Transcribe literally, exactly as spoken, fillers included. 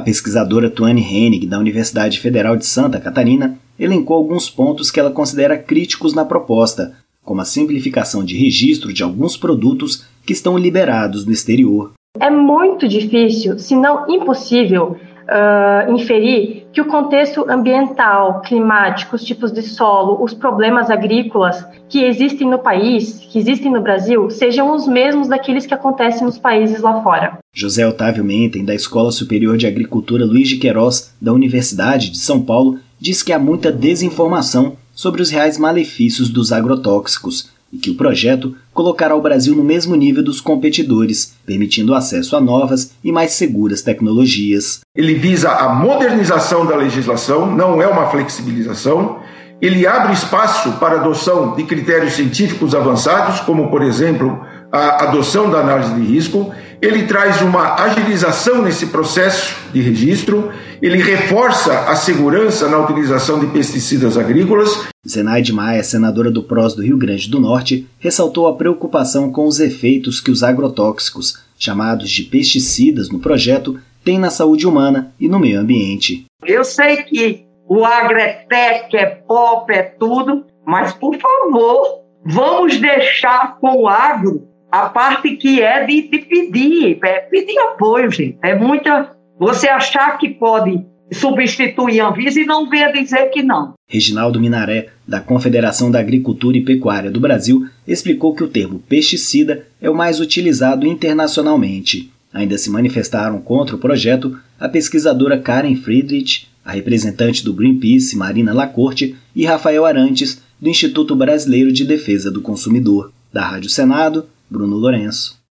pesquisadora Tuane Hennig, da Universidade Federal de Santa Catarina, elencou alguns pontos que ela considera críticos na proposta, como a simplificação de registro de alguns produtos que estão liberados no exterior. É muito difícil, se não impossível, uh, inferir que o contexto ambiental, climático, os tipos de solo, os problemas agrícolas que existem no país, que existem no Brasil, sejam os mesmos daqueles que acontecem nos países lá fora. José Otávio Menten, da Escola Superior de Agricultura Luiz de Queiroz, da Universidade de São Paulo, diz que há muita desinformação sobre os reais malefícios dos agrotóxicos e que o projeto colocará o Brasil no mesmo nível dos competidores, permitindo acesso a novas e mais seguras tecnologias. Ele visa a modernização da legislação, não é uma flexibilização. Ele abre espaço para a adoção de critérios científicos avançados, como, por exemplo, a adoção da análise de risco. Ele traz uma agilização nesse processo de registro, ele reforça a segurança na utilização de pesticidas agrícolas. Zenaide Maia, senadora do P R O S do Rio Grande do Norte, ressaltou a preocupação com os efeitos que os agrotóxicos, chamados de pesticidas no projeto, têm na saúde humana e no meio ambiente. Eu sei que o agro é tech, é pop, é tudo, mas, por favor, vamos deixar com o agro a parte que é de, de pedir, é pedir apoio, gente. É muita... Você achar que pode substituir a Anvisa e não venha dizer que não. Reginaldo Minaré, da Confederação da Agricultura e Pecuária do Brasil, explicou que o termo pesticida é o mais utilizado internacionalmente. Ainda se manifestaram contra o projeto a pesquisadora Karen Friedrich, a representante do Greenpeace, Marina Lacorte, e Rafael Arantes, do Instituto Brasileiro de Defesa do Consumidor. Da Rádio Senado, Bruno Lourenço.